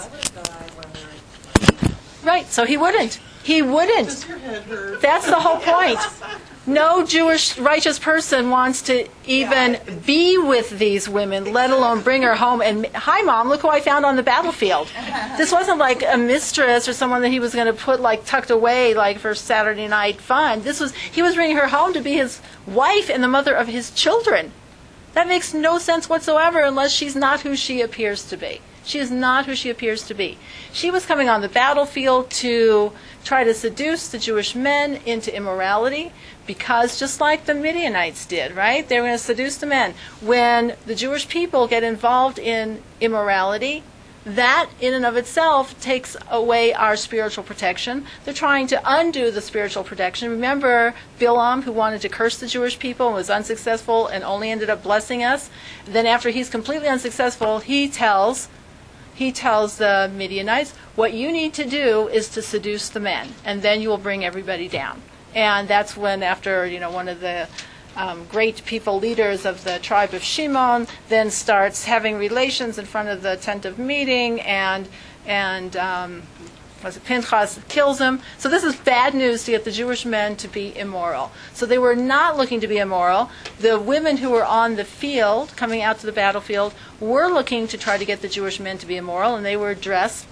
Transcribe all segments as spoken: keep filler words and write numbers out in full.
I would have died when they're... Right, so he wouldn't. He wouldn't. Does your head hurt? That's the whole point. No Jewish righteous person wants to even be with these women, let alone bring her home. And, hi, Mom, look who I found on the battlefield. This wasn't like a mistress or someone that he was going to put, like, tucked away, like, for Saturday night fun. This was, he was bringing her home to be his wife and the mother of his children. That makes no sense whatsoever unless she's not who she appears to be. She is not who she appears to be. She was coming on the battlefield to try to seduce the Jewish men into immorality because just like the Midianites did, right? They were going to seduce the men. When the Jewish people get involved in immorality, that in and of itself takes away our spiritual protection. They're trying to undo the spiritual protection. Remember Bilam, who wanted to curse the Jewish people and was unsuccessful and only ended up blessing us? Then after he's completely unsuccessful, he tells he tells the Midianites, what you need to do is to seduce the men, and then you will bring everybody down. And that's when, after, you know, one of the um, great people leaders of the tribe of Shimon then starts having relations in front of the tent of meeting, and and um, was it Pinchas kills him. So this is bad news to get the Jewish men to be immoral. So they were not looking to be immoral. The women who were on the field, coming out to the battlefield, were looking to try to get the Jewish men to be immoral, and they were dressed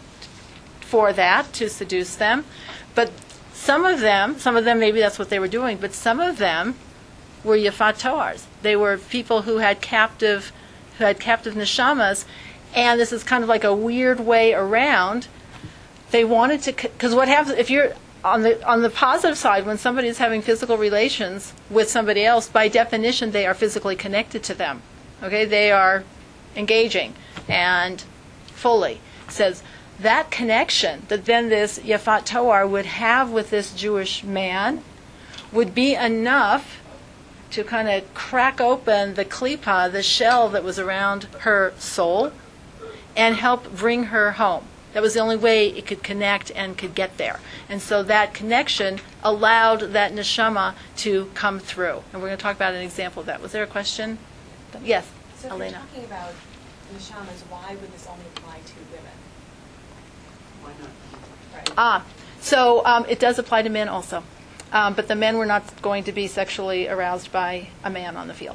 for that, to seduce them. But some of them, some of them maybe that's what they were doing, but some of them were Yafat Toars. They were people who had captive, who had captive neshamas, and this is kind of like a weird way around. They wanted to, because what happens if you're on the on the positive side, when somebody is having physical relations with somebody else, by definition they are physically connected to them. Okay, they are engaging and fully. It says that connection that then this Yafat Toar would have with this Jewish man would be enough to kind of crack open the klipa, the shell that was around her soul, and help bring her home. That was the only way it could connect and could get there. And so that connection allowed that neshama to come through. And we're going to talk about an example of that. Was there a question? Yes, so if Elena. you're talking about neshamas, why would this only apply to women? Why not? Right. Ah, so um, it does apply to men also. Um, but the men were not going to be sexually aroused by a man on the field.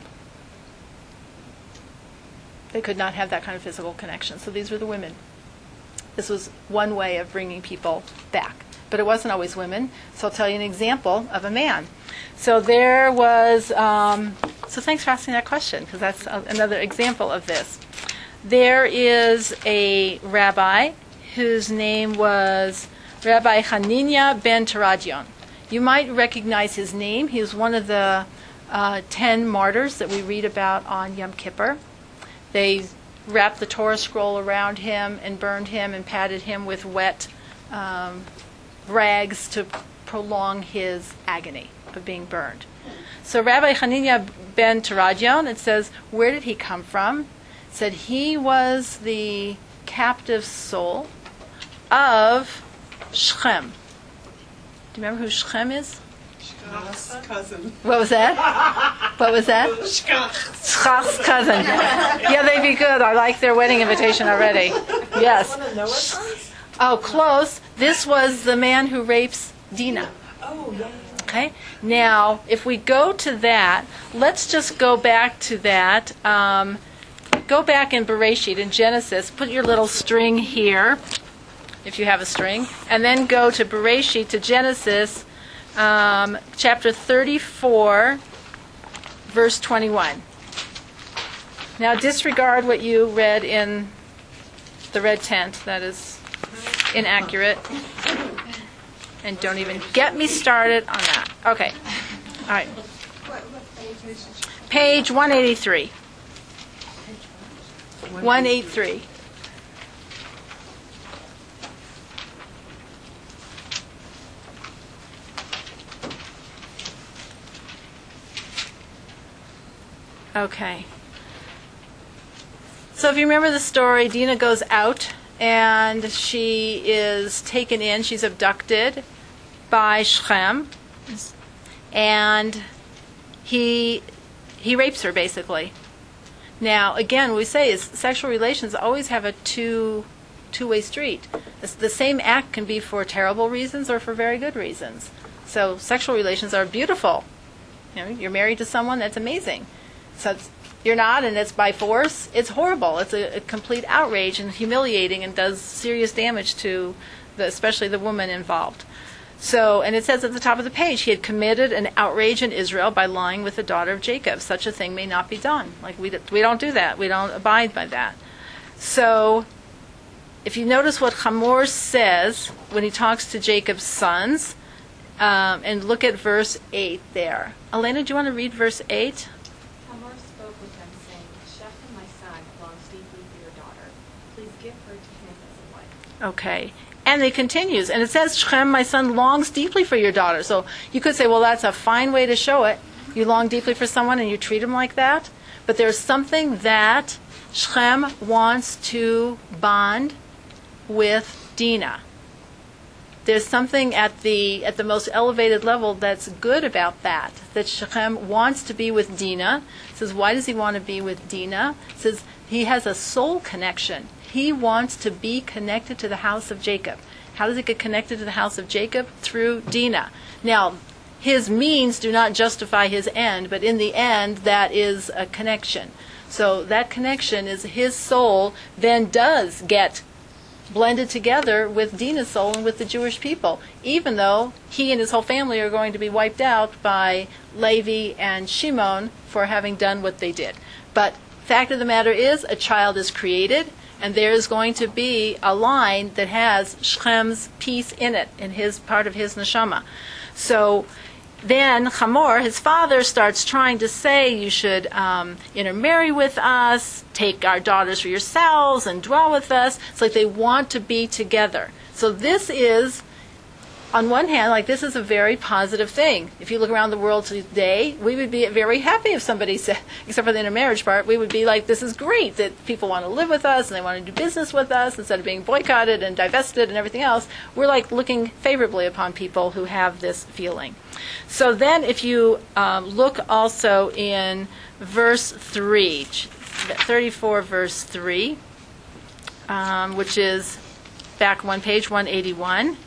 They could not have that kind of physical connection. So these were the women. This was one way of bringing people back. But it wasn't always women. So I'll tell you an example of a man. So there was, um, so thanks for asking that question, because that's a, another example of this. There is a rabbi whose name was Rabbi Hanania ben Teradion. You might recognize his name. He was one of the uh, ten martyrs that we read about on Yom Kippur. They wrapped the Torah scroll around him and burned him and patted him with wet um, rags to prolong his agony of being burned. So Rabbi Hanania ben Teradion, it says, where did he come from? It said he was the captive soul of Shechem. Do you remember who Shechem is? Shkach's cousin. What was that? What was that? Shkach. Shech's cousin. Yeah, they'd be good. I like their wedding invitation already. Yes. Want to know what comes? Oh, close. This was the man who rapes Dinah. Oh, yeah. Okay. Now, if we go to that, let's just go back to that. Um, go back in Bereshit, in Genesis. Put your little string here, if you have a string, and then go to Bereshit, to Genesis, um, chapter thirty-four, verse twenty-one. Now disregard what you read in the red tent. That is inaccurate. And don't even get me started on that. Okay. All right. Page one eighty-three. one eighty-three. Okay. So if you remember the story, Dinah goes out and she is taken in. She's abducted by Shechem, and he he rapes her basically. Now, again, what we say is sexual relations always have a two two-way street. It's the same act can be for terrible reasons or for very good reasons. So sexual relations are beautiful. You know, you're married to someone, that's amazing. So it's, you're not, and it's by force, it's horrible. It's a, a complete outrage and humiliating and does serious damage to the, especially the woman involved. So, and it says at the top of the page, he had committed an outrage in Israel by lying with the daughter of Jacob. Such a thing may not be done. Like, we, we don't do that. We don't abide by that. So, if you notice what Hamor says when he talks to Jacob's sons, um, and look at verse eight there. Elena, do you want to read verse eight? Hamor spoke with them, saying, Shechem, my son, longs deeply for your daughter. Please give her to him as a wife. Okay. And it continues, and it says, Shechem, my son, longs deeply for your daughter. So you could say, well, that's a fine way to show it. You long deeply for someone and you treat him like that. But there's something that Shechem wants to bond with Dinah. There's something at the at the most elevated level that's good about that, that Shechem wants to be with Dinah. It says, why does he want to be with Dinah? It says he has a soul connection. He wants to be connected to the house of Jacob. How does it get connected to the house of Jacob? Through Dinah. Now, his means do not justify his end, but in the end, that is a connection. So that connection is his soul then does get blended together with Dinah's soul and with the Jewish people, even though he and his whole family are going to be wiped out by Levi and Shimon for having done what they did. But fact of the matter is, a child is created, and there is going to be a line that has Shechem's piece in it, in his part of his neshama. So then Hamor, his father, starts trying to say, you should um, intermarry with us, take our daughters for yourselves, and dwell with us. It's like they want to be together. So this is, on one hand, like this is a very positive thing. If you look around the world today, we would be very happy if somebody said, except for the intermarriage part, we would be like, this is great that people want to live with us and they want to do business with us instead of being boycotted and divested and everything else. We're like looking favorably upon people who have this feeling. So then if you um, look also in verse three, thirty-four verse three, um, which is back one page, one eighty-one.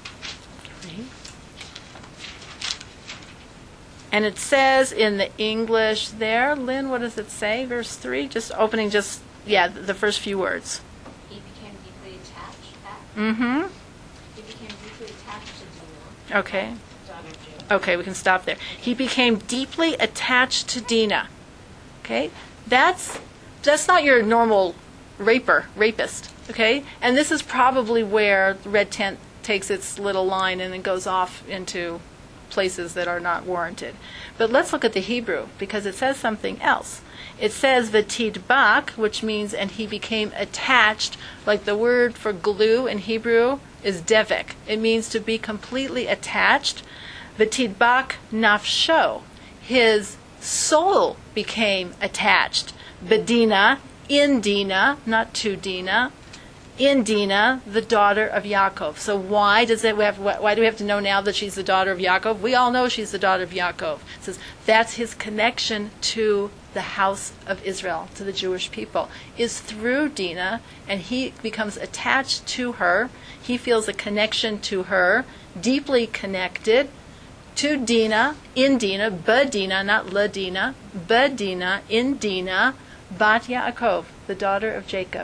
And it says in the English there, Lynn, what does it say? Verse three, just opening just, yeah, the first few words. He became deeply attached. At, Mm-hmm. he became deeply attached to Dinah. Okay. Daughter of Jacob. Okay, we can stop there. He became deeply attached to Dinah. Okay? That's that's not your normal raper, rapist. Okay? And this is probably where Red Tent takes its little line and then goes off into places that are not warranted. But let's look at the Hebrew, because it says something else. It says v'tidbak, which means, and he became attached, like the word for glue in Hebrew is devik. It means to be completely attached. V'tidbak nafsho. His soul became attached. Bedina, in Dinah, not to Dinah, in Dinah, the daughter of Yaakov. So why does it? We have, why do we have to know now that she's the daughter of Yaakov? We all know she's the daughter of Yaakov. It says that's his connection to the house of Israel, to the Jewish people, is through Dinah, and he becomes attached to her. He feels a connection to her, deeply connected to Dinah, in Dinah, Badina, not La Dinah, Badina, in Dinah, Bat Yaakov, the daughter of Jacob.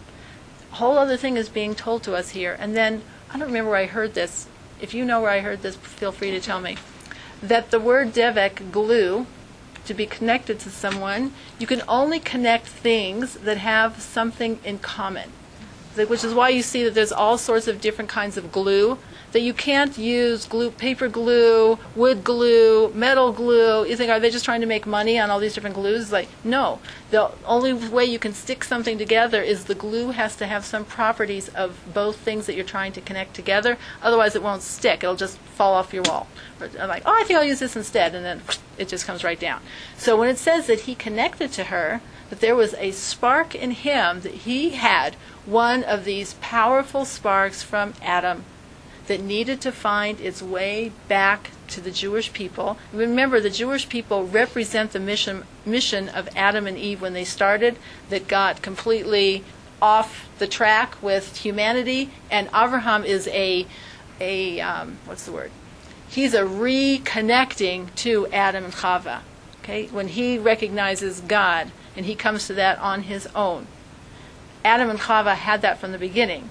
A whole other thing is being told to us here. And then, I don't remember where I heard this. If you know where I heard this, feel free to tell me. That the word devek, glue, to be connected to someone, you can only connect things that have something in common. Which is why you see that there's all sorts of different kinds of glue. That you can't use glue, paper glue, wood glue, metal glue. You think, are they just trying to make money on all these different glues? It's like, no. The only way you can stick something together is the glue has to have some properties of both things that you're trying to connect together. Otherwise, it won't stick. It'll just fall off your wall. I'm like, oh, I think I'll use this instead. And then it just comes right down. So when it says that he connected to her, that there was a spark in him, that he had one of these powerful sparks from Adam that needed to find its way back to the Jewish people. Remember, the Jewish people represent the mission mission of Adam and Eve when they started, that got completely off the track with humanity, and Avraham is a, a um, what's the word? He's a reconnecting to Adam and Chava. Okay, when he recognizes God and he comes to that on his own. Adam and Chava had that from the beginning.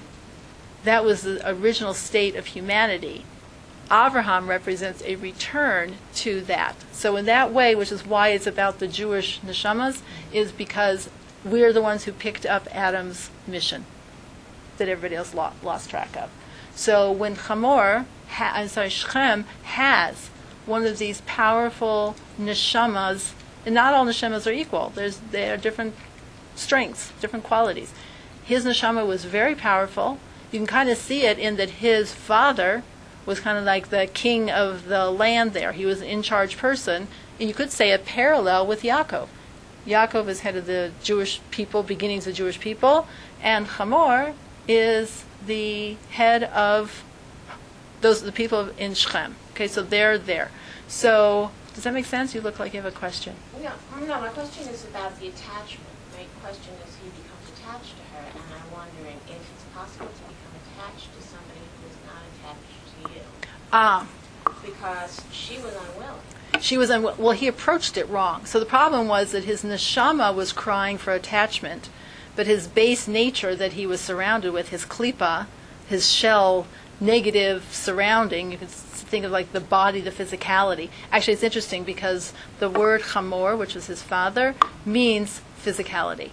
That was the original state of humanity. Avraham represents a return to that. So in that way, which is why it's about the Jewish neshamas, is because we're the ones who picked up Adam's mission that everybody else lost, lost track of. So when Hamor, ha, I'm sorry, Shechem has one of these powerful neshamas, and not all neshamas are equal. There's there are different strengths, different qualities. His neshama was very powerful. You can kind of see it in that his father was kind of like the king of the land there. He was an in-charge person. And you could say a parallel with Yaakov. Yaakov is head of the Jewish people, beginnings of Jewish people, and Hamor is the head of those the people in Shechem. Okay, so they're there. So does that make sense? You look like you have a question. No, no, my question is about the attachment. My question is he becomes attached to her, and I'm wondering if it's possible to become attached to somebody who is not attached to you. Ah. Because she was unwilling. She was unwilling. Well, he approached it wrong. So the problem was that his neshama was crying for attachment, but his base nature that he was surrounded with, his klipa, his shell, negative surrounding, you can think of like the body, the physicality. Actually, it's interesting because the word Hamor, which was his father, means physicality.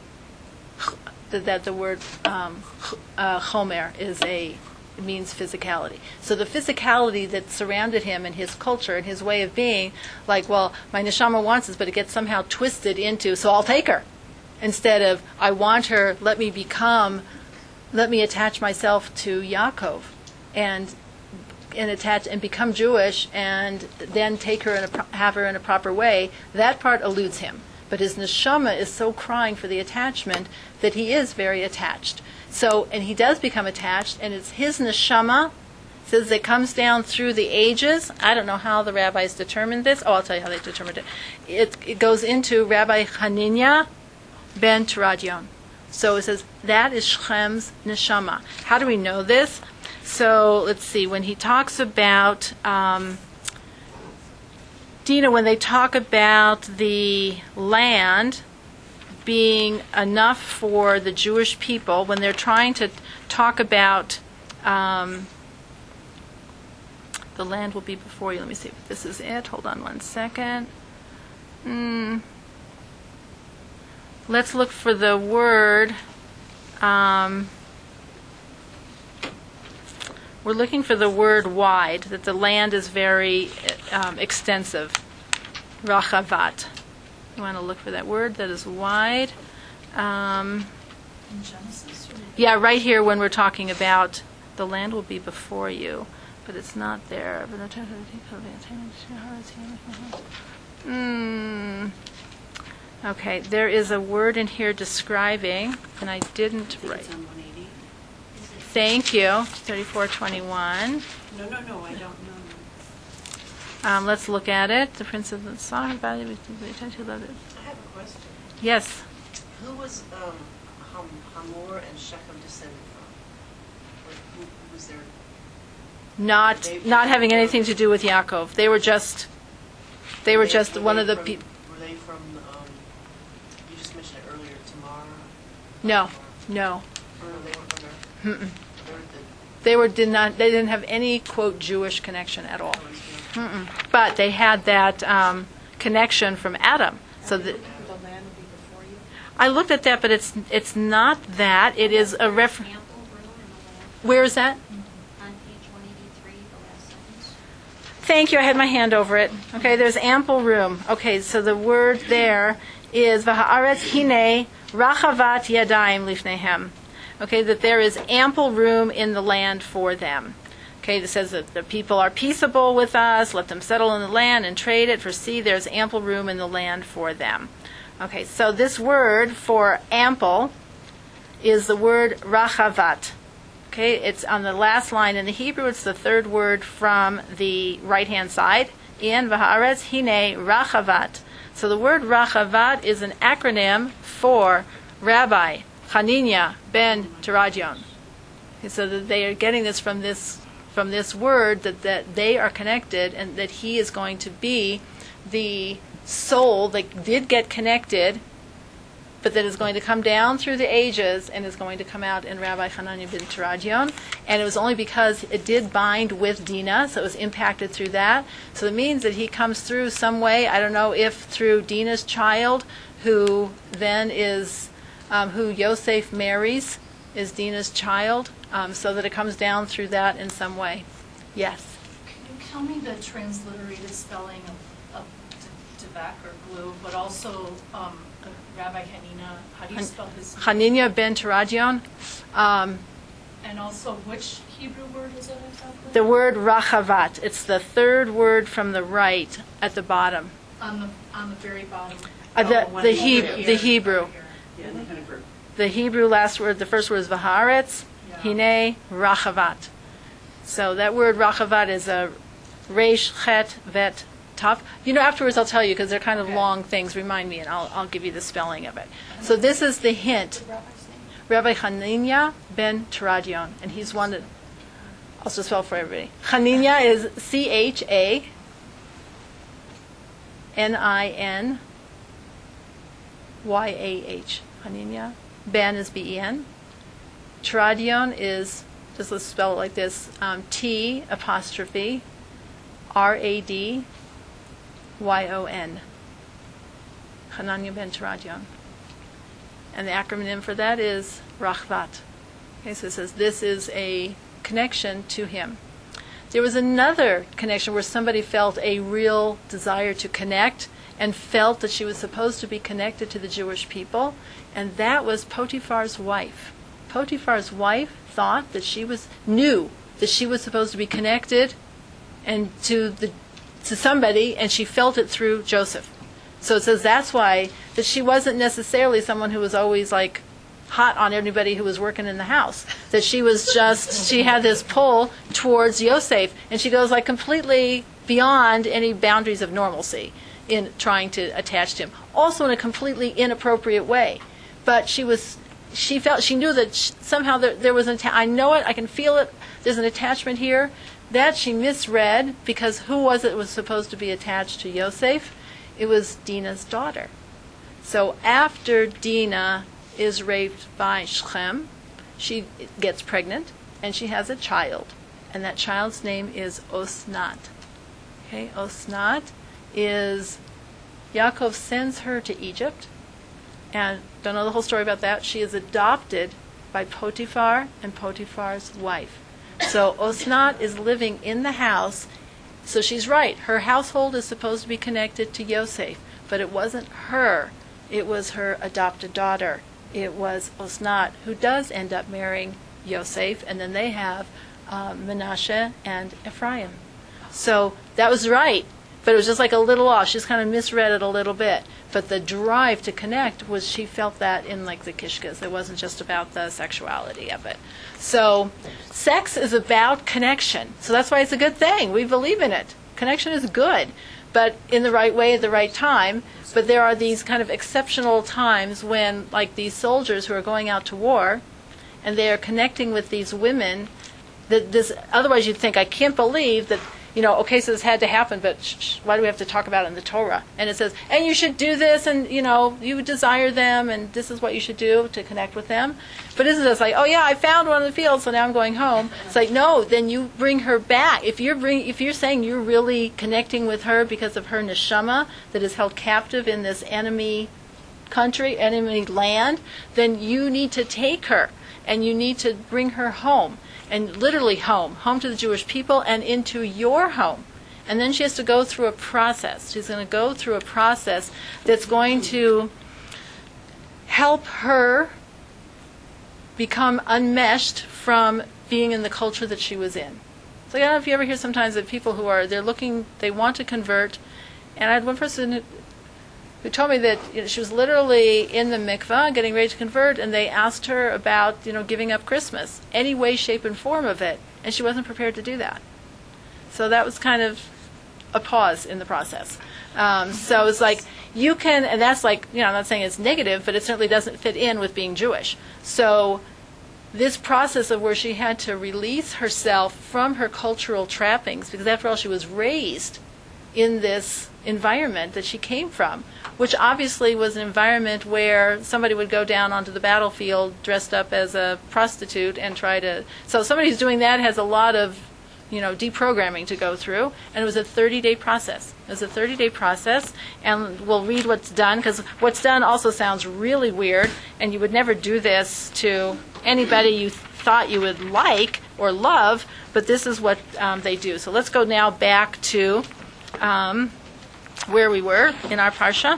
That, that the word um, uh, Chomer is a it means physicality. So the physicality that surrounded him and his culture and his way of being, like, well, my neshama wants this, but it gets somehow twisted into, so I'll take her. Instead of, I want her, let me become, let me attach myself to Yaakov and and attach and become Jewish and then take her in a, have her in a proper way. That part eludes him. But his neshama is so crying for the attachment that he is very attached. So, and he does become attached, and it's his neshama, says it comes down through the ages. I don't know how the rabbis determined this. Oh, I'll tell you how they determined it. It, it goes into Rabbi Hananiah ben Teradion. So it says, that is Shechem's neshama. How do we know this? So, let's see, when he talks about, um, Dina, when they talk about the land being enough for the Jewish people, when they're trying to talk about um, the land will be before you. Let me see if this is it. Hold on one second. Mm. Let's look for the word. Um, we're looking for the word wide, that the land is very um, extensive. Rachavat. You want to look for that word that is wide. Um, In Genesis? Or yeah, right here when we're talking about the land will be before you, but it's not there. Mm. Okay, there is a word in here describing, and I didn't I think write. it's on one eighty. Thank you. thirty-four twenty-one. No, no, no, I don't know. Um, let's look at it. The Prince of the Song about it. We tend to love it. I have a question. Yes. Who was um, Ham, Hamor and Shechem descended from? Or who, who was their? Not They- not having anything to do with Yaakov. They were just they were just were one they of the from- people. Were they from? Um, you just mentioned it earlier. Tamar. No, no. Or they were from there. Mm-mm. They were the. They were did not. They didn't have any quote Jewish connection at all. Mm-mm. But they had that um, connection from Adam. So the, The land will be before you. I looked at that, but it's it's not that. It is a reference. Ample room in the land. Where is that? On page one eighty-three, the last sentence. Thank you. I had my hand over it. Okay, there's ample room. Okay, so the word there is v'ha'aretz hine rachavat yadayim lifnehem. Okay, that there is ample room in the land for them. Okay, it says that the people are peaceable with us, let them settle in the land and trade it, for see, there's ample room in the land for them. Okay, so this word for ample is the word rachavat. Okay, it's on the last line in the Hebrew, it's the third word from the right-hand side, in v'ha'aretz hine rachavat. So the word rachavat is an acronym for Rabbi, Hanina ben Teradion. So that they are getting this from this from this word that, that they are connected and that he is going to be the soul that did get connected, but that is going to come down through the ages and is going to come out in Rabbi Hanania ben Teradion. And it was only because it did bind with Dinah, so it was impacted through that. So it means that he comes through some way. I don't know if through Dinah's child, who then is, um, who Yosef marries, is Dinah's child, um, so that it comes down through that in some way. Yes? Can you tell me the transliterated spelling of, of d- Devek or glue, but also um, Rabbi Hanina? How do you spell his name? Hanania ben Teradion. Um, And also, which Hebrew word is it exactly? the word Rachavat. It's the third word from the right at the bottom. On the, on the very bottom. Uh, the, Oh, one the, over Heb- here. the Hebrew. Here. Yeah, in the Hebrew. The Hebrew last word, the first word is Vaharetz, Yeah. Hine, Rachavat. So that word Rachavat is a Resh, Chet, Vet, Tav. You know, afterwards I'll tell you because they're kind of Okay. long things. Remind me and I'll, I'll give you the spelling of it. So this is the hint. Rabbi Hanania ben Teradion, and he's one that, I'll just spell for everybody. Hanania is C H A N I N Y A H. Hanania. Ben is B E N. Teradion is, just let's spell it like this, um, T apostrophe R A D Y O N. Hanania ben Teradion. And the acronym for that is Rachvat. Okay, so it says this is a connection to him. There was another connection where somebody felt a real desire to connect and felt that she was supposed to be connected to the Jewish people, and that was Potiphar's wife. Potiphar's wife thought that she was, knew that she was supposed to be connected and to the to somebody, and she felt it through Joseph. So it says that's why that she wasn't necessarily someone who was always like hot on anybody who was working in the house. That she was just, she had this pull towards Yosef, and she goes like completely beyond any boundaries of normalcy in trying to attach to him. Also in a completely inappropriate way. But she was, she felt, she knew that sh- somehow there, there was an, atta- I know it, I can feel it, there's an attachment here. That she misread, because who was it was supposed to be attached to Yosef? It was Dinah's daughter. So after Dinah is raped by Shechem, she gets pregnant and she has a child. And that child's name is Osnat. Okay, Osnat is, Yaakov sends her to Egypt. And don't know the whole story about that. She is adopted by Potiphar and Potiphar's wife. So Osnat is living in the house. So she's right. Her household is supposed to be connected to Yosef, but it wasn't her. It was her adopted daughter. It was Osnat, who does end up marrying Yosef, and then they have uh, Menashe and Ephraim. So that was right, but it was just like a little off. She just kind of misread it a little bit. But the drive to connect was, she felt that in like the Kishkas. It wasn't just about the sexuality of it. So sex is about connection. So that's why it's a good thing. We believe in it. Connection is good, but in the right way at the right time. But there are these kind of exceptional times when, like these soldiers who are going out to war, and they are connecting with these women, that this, otherwise you'd think, I can't believe that, you know, okay, so this had to happen, but sh- sh- why do we have to talk about it in the Torah? And it says, and you should do this, and, you know, you desire them, and this is what you should do to connect with them. But isn't it like, oh yeah, I found one in the field, so now I'm going home. It's like, no, then you bring her back. If you're bring, if you're saying you're really connecting with her because of her neshama that is held captive in this enemy country, enemy land, then you need to take her, and you need to bring her home. And literally home, home to the Jewish people and into your home. And then she has to go through a process. She's going to go through a process that's going to help her become unmeshed from being in the culture that she was in. So I don't know if you ever hear sometimes of people who are, they're looking, they want to convert. And I had one person who, who told me that, you know, she was literally in the mikvah getting ready to convert, and they asked her about, you know, giving up Christmas, any way, shape, and form of it, and she wasn't prepared to do that. So that was kind of a pause in the process. Um, so it's like, you can, and that's like, you know, I'm not saying it's negative, but it certainly doesn't fit in with being Jewish. So this process of where she had to release herself from her cultural trappings, because after all, she was raised in this environment that she came from, which obviously was an environment where somebody would go down onto the battlefield dressed up as a prostitute and try to, so somebody who's doing that has a lot of, you know, deprogramming to go through, and it was a thirty-day process. It was a thirty-day process, and we'll read what's done, because what's done also sounds really weird, and you would never do this to anybody you th- thought you would like or love, but this is what um, they do. So let's go now back to um, where we were in our Parsha,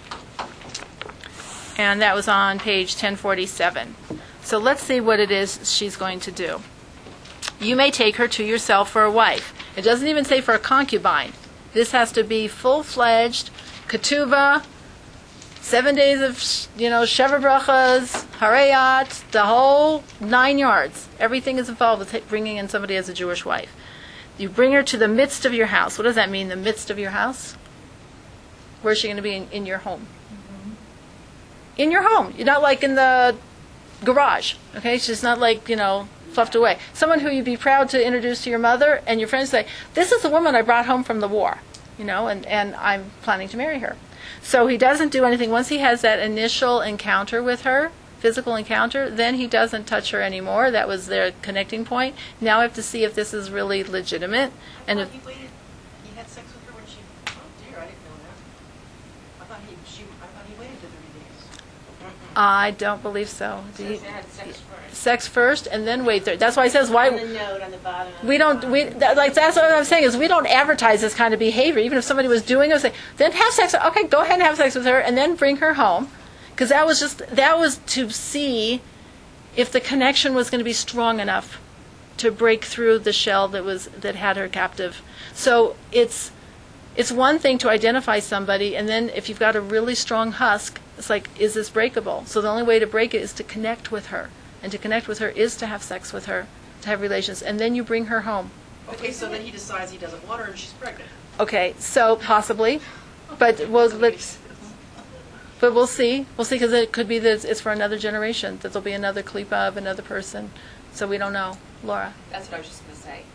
and that was on page ten forty-seven. So let's see what it is she's going to do. You may take her to yourself for a wife. It doesn't even say for a concubine. This has to be full-fledged, ketuvah, seven days of, you know, sheva brachas, harayat, the whole nine yards. Everything is involved with bringing in somebody as a Jewish wife. You bring her to the midst of your house. What does that mean, the midst of your house? Where's she going to be? In, in your home. Mm-hmm. In your home. You're not like in the garage, okay? She's not like, you know, fluffed away. Someone who you'd be proud to introduce to your mother, and your friends say, this is the woman I brought home from the war, you know, and, and I'm planning to marry her. So he doesn't do anything. Once he has that initial encounter with her, physical encounter, then he doesn't touch her anymore. That was their connecting point. Now I have to see if this is really legitimate. I And thought if, he waited, he had sex with her when she, oh dear, I didn't know that. I thought he, she, I thought he waited the thirty days. I don't believe so. Do you- Says they had sex first. sex first and then wait there. That's why he says why. On the note on the bottom. of We the don't, bottom. we, that, like, that's what I'm saying, is we don't advertise this kind of behavior. Even if somebody was doing it, say, then have sex, okay, go ahead and have sex with her, and then bring her home. Because that was just, that was to see if the connection was going to be strong enough to break through the shell that was, that had her captive. So it's, it's one thing to identify somebody, and then if you've got a really strong husk, it's like, is this breakable? So the only way to break it is to connect with her. And to connect with her is to have sex with her, to have relations, and then you bring her home. Okay, so then he decides he doesn't want her and she's pregnant. Okay, so possibly, but we'll, let's, but we'll see. We'll see, because it could be that it's for another generation, that there'll be another klipa of another person. So we don't know. Laura? That's what I was just going to say.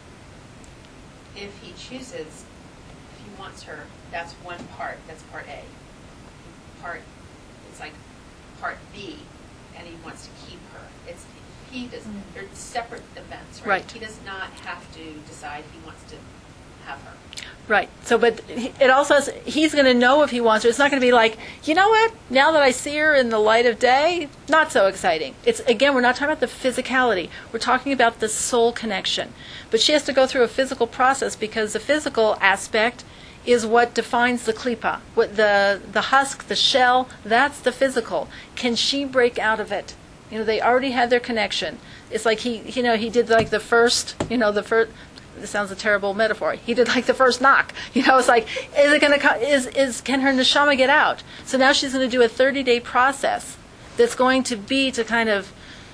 If he chooses, if he wants her, that's one part. That's part A. Part, it's like part B, and he wants to keep her. It's he does. They're separate events, right? Right. He does not have to decide he wants to have her. Right. So, but he- it also has, he's going to know if he wants her. It's not going to be like, you know what? Now that I see her in the light of day, not so exciting. It's, again, we're not talking about the physicality. We're talking about the soul connection. But she has to go through a physical process, because the physical aspect is what defines the klipa. What the the husk, the shell, that's the physical. Can she break out of it? You know, they already had their connection. It's like he, you know, he did like the first, you know, the first. This sounds a terrible metaphor. He did like the first knock. You know, it's like, is it going to? Is is can her neshama get out? So now she's going to do a thirty-day process that's going to be to kind of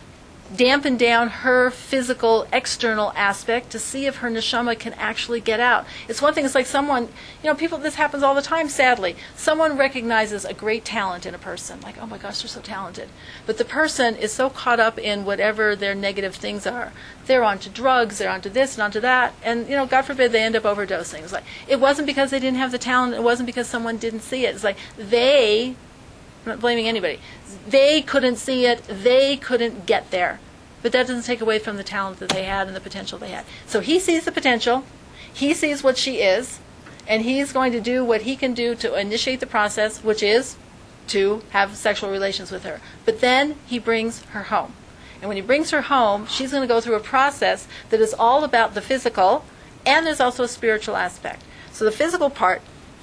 dampen down her physical external aspect to see if her neshama can actually get out. It's one thing, it's like someone, you know, people, this happens all the time, sadly. Someone recognizes a great talent in a person, like, oh my gosh, they're so talented. But the person is so caught up in whatever their negative things are. They're onto drugs, they're onto this and onto that, and, you know, God forbid they end up overdosing. It's like, it wasn't because they didn't have the talent, it wasn't because someone didn't see it. It's like, they, I'm not blaming anybody, they couldn't see it, they couldn't get there. But that doesn't take away from the talent that they had and the potential they had. So he sees the potential, he sees what she is, and he's going to do what he can do to initiate the process, which is to have sexual relations with her. But then he brings her home. And when he brings her home, she's going to go through a process that is all about the physical, and there's also a spiritual aspect. So the physical part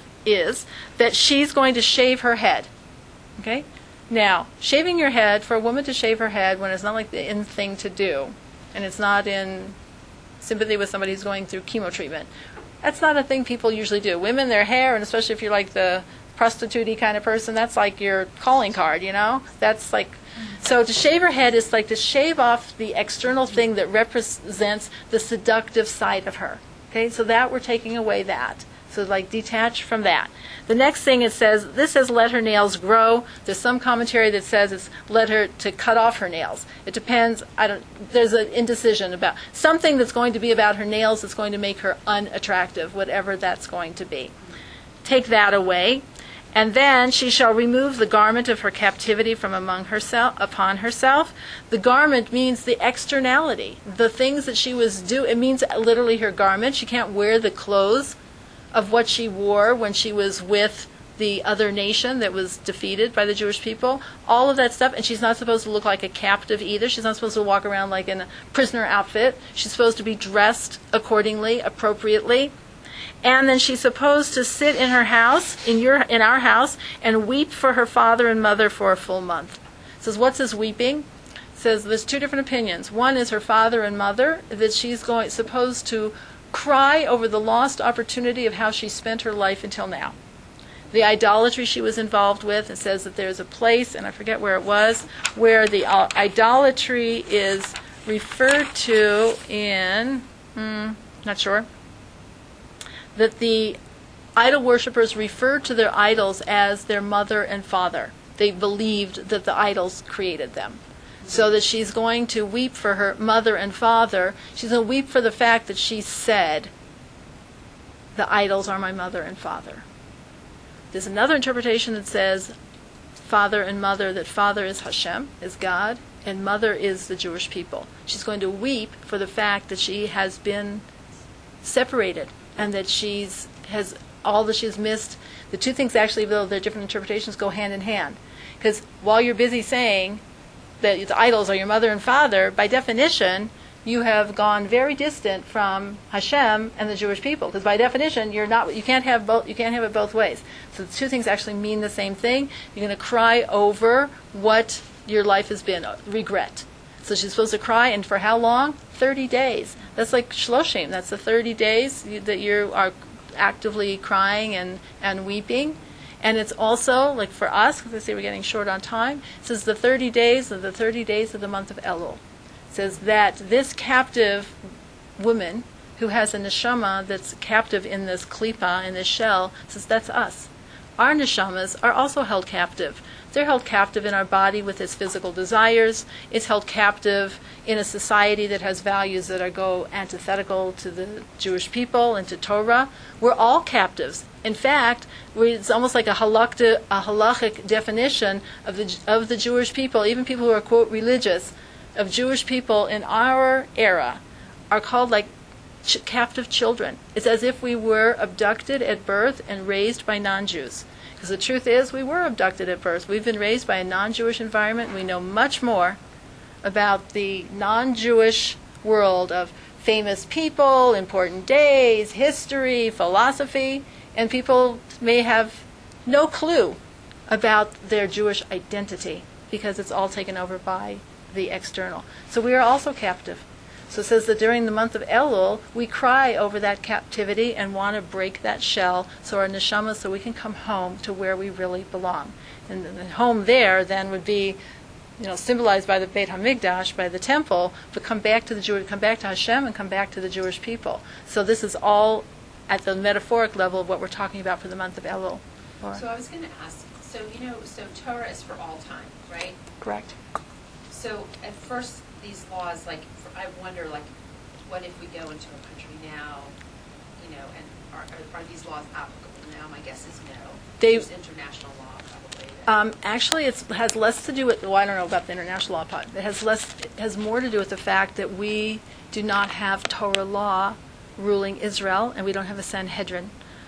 is that she's going to shave her head. Okay? Now, shaving your head, for a woman to shave her head when it's not like the in thing to do, and it's not in sympathy with somebody who's going through chemo treatment, that's not a thing people usually do. Women, their hair, and especially if you're like the prostitute-y kind of person, that's like your calling card, you know? That's like, so to shave her head is like to shave off the external thing that represents the seductive side of her. Okay, so that we're taking away that. So like detach from that. The next thing it says, this says let her nails grow. There's some commentary that says it's let her to cut off her nails. It depends. I don't. There's an indecision about something that's going to be about her nails that's going to make her unattractive, whatever that's going to be. Take that away. And then she shall remove the garment of her captivity from among herself upon herself. The garment means the externality, the things that she was doing. It means literally her garment. She can't wear the clothes of what she wore when she was with the other nation that was defeated by the Jewish people. All of that stuff, and she's not supposed to look like a captive either. She's not supposed to walk around like in a prisoner outfit. She's supposed to be dressed accordingly, appropriately. And then she's supposed to sit in her house, in your, in our house, and weep for her father and mother for a full month. It says, what's this weeping? It says there's two different opinions. One is her father and mother, that she's going supposed to cry over the lost opportunity of how she spent her life until now. The idolatry she was involved with, it says that there's a place, and I forget where it was, where the uh, idolatry is referred to in, hmm, not sure, that the idol worshippers referred to their idols as their mother and father. They believed that the idols created them. So that she's going to weep for her mother and father. She's going to weep for the fact that she said, the idols are my mother and father. There's another interpretation that says, father and mother, that father is Hashem, is God, and mother is the Jewish people. She's going to weep for the fact that she has been separated, and that she's has all that she's missed. The two things actually, though they're different interpretations, go hand in hand. Because while you're busy saying that the idols are your mother and father, by definition, you have gone very distant from Hashem and the Jewish people. Because by definition, you're not. You can't have both. You can't have it both ways. So the two things actually mean the same thing. You're going to cry over what your life has been, regret. So she's supposed to cry, and for how long? thirty days. That's like shloshim. That's the thirty days you, that you are actively crying and, and weeping. And it's also, like for us, because I say we're getting short on time, it says the thirty days of the thirty days of the month of Elul. It says that this captive woman who has a neshama that's captive in this klipa, in this shell, says that's us. Our neshamas are also held captive. They're held captive in our body with its physical desires. It's held captive in a society that has values that are go antithetical to the Jewish people and to Torah. We're all captives. In fact, we, it's almost like a, halakha, a halachic definition of the of the Jewish people, even people who are, quote, religious, of Jewish people in our era are called like ch- captive children. It's as if we were abducted at birth and raised by non-Jews. Because the truth is, we were abducted at birth. We've been raised by a non-Jewish environment. We know much more about the non-Jewish world of famous people, important days, history, philosophy, and people may have no clue about their Jewish identity because it's all taken over by the external. So we are also captive. So it says that during the month of Elul, we cry over that captivity and want to break that shell, so our neshama, so we can come home to where we really belong. And the home there then would be, you know, symbolized by the Beit HaMikdash, by the temple, but come back to the Jew, come back to Hashem and come back to the Jewish people. So this is all at the metaphoric level of what we're talking about for the month of Elul. Or, So I was going to ask, so you know, so Torah is for all time, right? correct. So at first, these laws, like, for, I wonder, like, what if we go into a country now, you know, and are, are, are these laws applicable now? My guess is no. They- There's international law, probably. that- Um, actually, it's, it has less to do with, well, I don't know about the international law part. It has less, it has more to do with the fact that we do not have Torah law ruling Israel, and we don't have a Sanhedrin.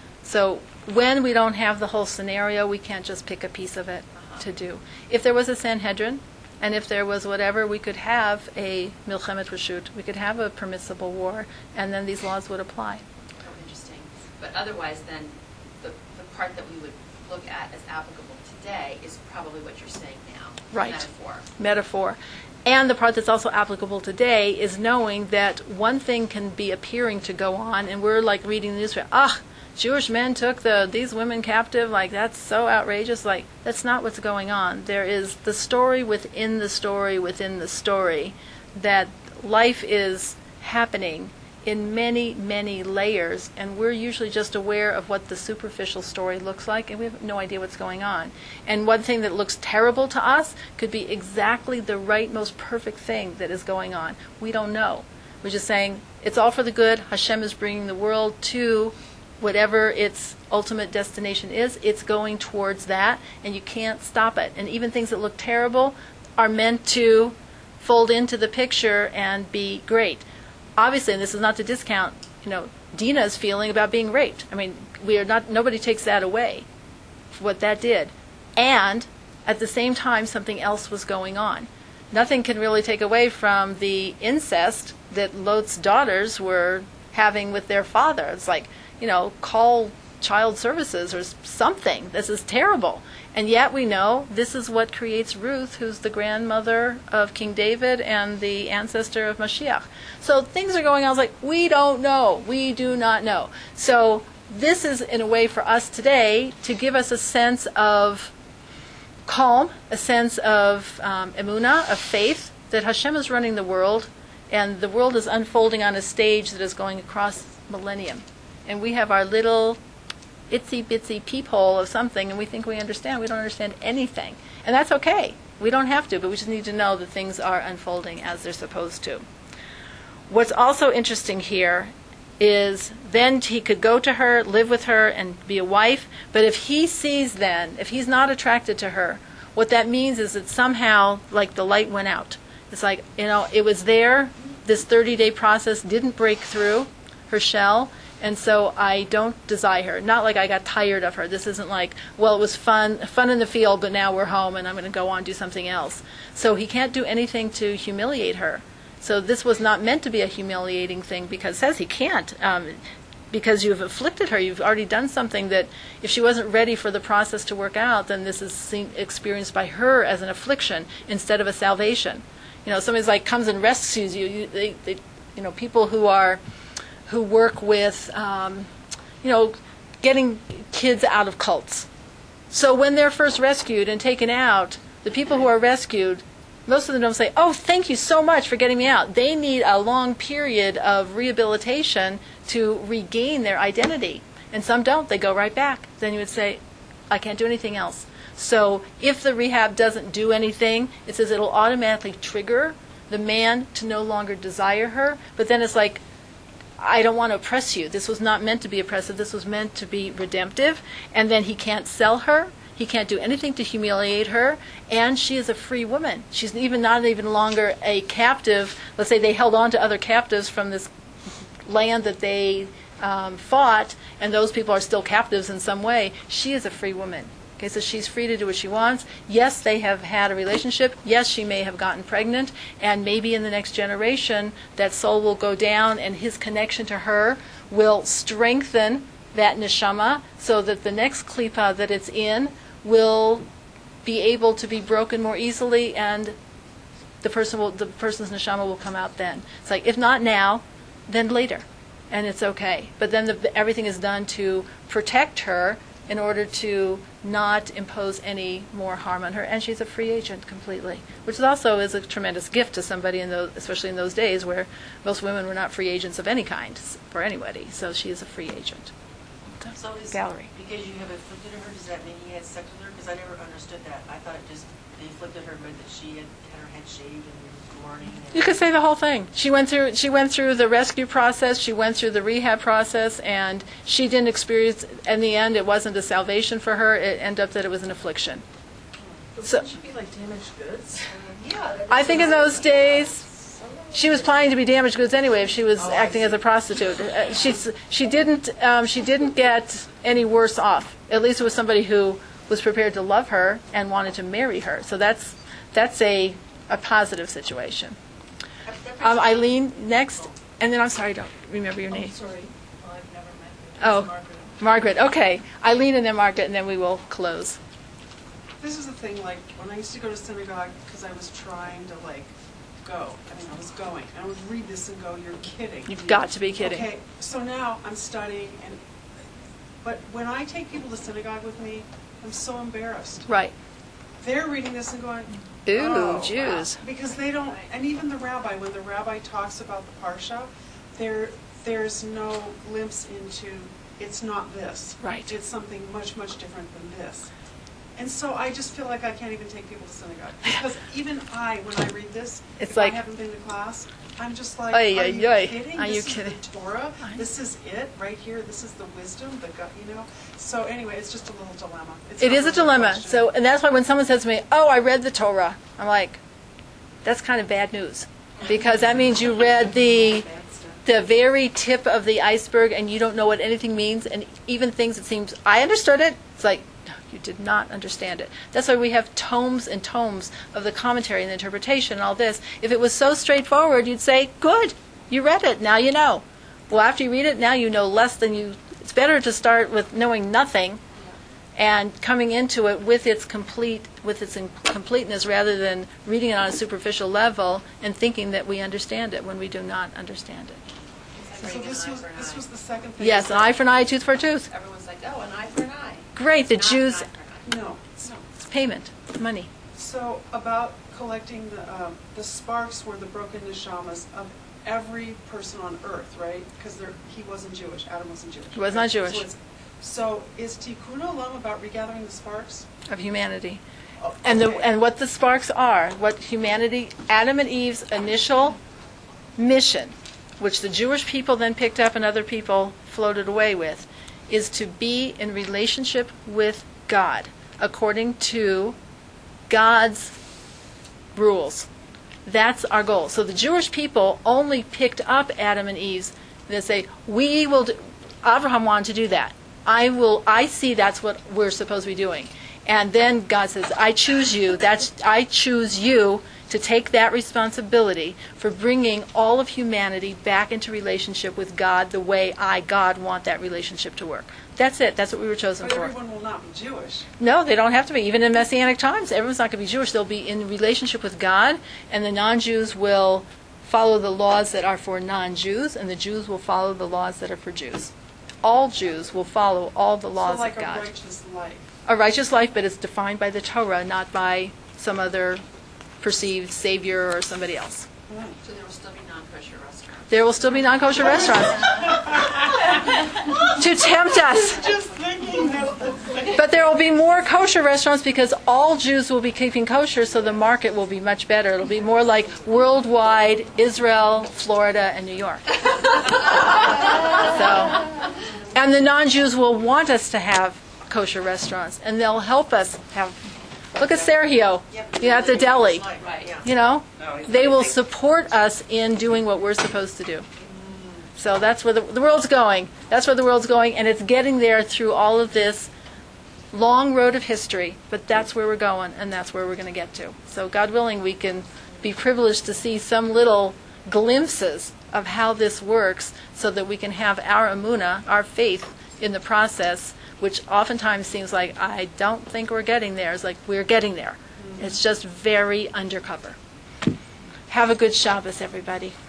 So when we don't have the whole scenario, we can't just pick a piece of it to do. If there was a Sanhedrin, and if there was whatever, we could have a milchemet reshut, we could have a permissible war, and then these laws would apply. Oh, interesting. But otherwise, then, the, the part that we would look at as applicable today is probably what you're saying now. Right. Metaphor. Metaphor. And the part that's also applicable today is knowing that one thing can be appearing to go on, and we're like reading the newspaper, ah, Jewish men took the these women captive, like that's so outrageous. Like, that's not what's going on. There is the story within the story within the story, that life is happening in many, many layers, and we're usually just aware of what the superficial story looks like, and we have no idea what's going on. And one thing that looks terrible to us could be exactly the right, most perfect thing that is going on. We don't know. We're just saying, it's all for the good. Hashem is bringing the world to whatever its ultimate destination is. It's going towards that, and you can't stop it. And even things that look terrible are meant to fold into the picture and be great. Obviously, and this is not to discount, you know, Dina's feeling about being raped. I mean, we are not. Nobody takes that away, for what that did. And at the same time, something else was going on. Nothing can really take away from the incest that Lot's daughters were having with their father. It's like, you know, call child services or something. This is terrible. And yet we know this is what creates Ruth, who's the grandmother of King David and the ancestor of Mashiach. So things are going on. I was like, we don't know. We do not know. So this is, in a way, for us today to give us a sense of calm, a sense of um, emunah, of faith, that Hashem is running the world, and the world is unfolding on a stage that is going across millennium. And we have our little itsy bitsy peephole of something, and we think we understand. We don't understand anything. And that's okay. We don't have to, but we just need to know that things are unfolding as they're supposed to. What's also interesting here is then he could go to her, live with her, and be a wife. But if he sees then, if he's not attracted to her, what that means is that somehow, like, the light went out. It's like, you know, it was there. This thirty-day process didn't break through her shell. And so I don't desire her. Not like I got tired of her. This isn't like, well, it was fun, fun in the field, but now we're home and I'm going to go on and do something else. So he can't do anything to humiliate her. So this was not meant to be a humiliating thing, because it says he can't. Um, because you've afflicted her. You've already done something that if she wasn't ready for the process to work out, then this is seen, experienced by her as an affliction instead of a salvation. You know, somebody's like comes and rescues you. you they, they, you know, people who are... who work with, um, you know, getting kids out of cults. So when they're first rescued and taken out, the people who are rescued, most of them don't say, oh, thank you so much for getting me out. They need a long period of rehabilitation to regain their identity. And some don't. They go right back. Then you would say, I can't do anything else. So if the rehab doesn't do anything, it says it'll automatically trigger the man to no longer desire her. But then it's like, I don't want to oppress you. This was not meant to be oppressive. This was meant to be redemptive. And then he can't sell her. He can't do anything to humiliate her. And she is a free woman. She's even not even longer a captive. Let's say they held on to other captives from this land that they um, fought, and those people are still captives in some way. She is a free woman. Okay, so she's free to do what she wants. Yes, they have had a relationship. Yes, she may have gotten pregnant. And maybe in the next generation, that soul will go down and his connection to her will strengthen that neshama so that the next klipa that it's in will be able to be broken more easily, and the person will, the person's neshama will come out then. It's like, if not now, then later. And it's okay. But then the, everything is done to protect her in order to not impose any more harm on her, and she's a free agent completely, which also is a tremendous gift to somebody in those, especially in those days where most women were not free agents of any kind for anybody. So she is a free agent. So is, Gallery. because you have afflicted her, does that mean he had sex with her? Because I never understood that. I thought it just, they afflicted her, but that she had had her head shaved and was mourning. And You could say the whole thing. She went through. She went through the rescue process. She went through the rehab process, and she didn't experience. In the end, it wasn't a salvation for her. It ended up that it was an affliction. So It should be like damaged goods. yeah. I think in those days, she was planning to be damaged goods anyway if she was Oh, I acting see. as a prostitute. Uh, she's she didn't um, she didn't get any worse off. At least it was somebody who was prepared to love her and wanted to marry her. So that's that's a a positive situation. Um, Eileen next, and then I'm sorry, I don't remember your name. Sorry, well, I've never met you. Oh, It's Margaret. Margaret. Okay, Eileen and then Margaret, and then we will close. This is the thing, like, when I used to go to synagogue, because I was trying to, like, go. I mean, I was going. And I would read this and go, you're kidding. You've got to be kidding. Okay, so now I'm studying, and but when I take people to synagogue with me, I'm so embarrassed. Right. They're reading this and going, Ooh, oh, Jews. wow. Because they don't, and even the rabbi, when the rabbi talks about the parsha, they're there's no glimpse into, it's not this. Right. It's something much, much different than this. And so I just feel like I can't even take people to synagogue. Because even I, when I read this, It's if like- I haven't been to class, I'm just like, Ay, are ay, you ay. kidding? Are you This kidding? is the Torah. This is it right here. This is the wisdom, the gut, you know? So anyway, it's just a little dilemma. It's It not is a really dilemma. question. So, and that's why when someone says to me, "Oh, I read the Torah," I'm like, "That's kind of bad news," because that means you read the the very tip of the iceberg, and you don't know what anything means, and even things that seems I understood it. It's like, no, you did not understand it. That's why we have tomes and tomes of the commentary and the interpretation and all this. If it was so straightforward, you'd say, "Good, you read it. Now you know." Well, after you read it, now you know less than you. It's better to start with knowing nothing and coming into it with its complete with its in- completeness rather than reading it on a superficial level and thinking that we understand it when we do not understand it. It's So like breaking this an eye was, for an this eye. was the second thing. Yes, an eye for an eye, tooth for a tooth. Everyone's like, oh, an eye for an eye. Great, the It's not Jews, an eye for an eye. No, no. it's payment, money. So about collecting the, um, the sparks were the broken neshamas of every person on earth, right? Because he wasn't Jewish, Adam wasn't Jewish. He was not right? Jewish. So, it's, so is Tikkun Olam about regathering the sparks? Of humanity. Oh, And the okay. and what the sparks are, what humanity, Adam and Eve's initial mission, which the Jewish people then picked up and other people floated away with, is to be in relationship with God according to God's rules. That's our goal. So the Jewish people only picked up Adam and Eve's. They say, we will do, Abraham wanted to do that. I will, I see that's what we're supposed to be doing. And then God says, I choose you. That's, I choose you to take that responsibility for bringing all of humanity back into relationship with God the way I, God, want that relationship to work. That's it. That's what we were chosen But for. everyone will not be Jewish. No, they don't have to be. Even in Messianic times, everyone's not going to be Jewish. They'll be in relationship with God, and the non-Jews will follow the laws that are for non-Jews, and the Jews will follow the laws that are for Jews. All Jews will follow all the laws so like of God. a righteous life. A righteous life, but it's defined by the Torah, not by some other perceived savior or somebody else. So there will still be non-kosher restaurants. There will still be non-kosher restaurants to tempt us. Just thinking that. But there will be more kosher restaurants because all Jews will be keeping kosher, so the market will be much better. It'll be more like worldwide Israel, Florida, and New York. So, and the non-Jews will want us to have kosher restaurants, and they'll help us have. Look at Sergio, you know, at the deli. Right, yeah. You know, they will support us in doing what we're supposed to do. So that's where the, the world's going. That's where the world's going, and it's getting there through all of this long road of history. But that's where we're going, and that's where we're going to get to. So God willing, we can be privileged to see some little glimpses of how this works so that we can have our emunah, our faith in the process, which oftentimes seems like, I don't think we're getting there. It's like, we're getting there. It's just very undercover. Have a good Shabbos, everybody.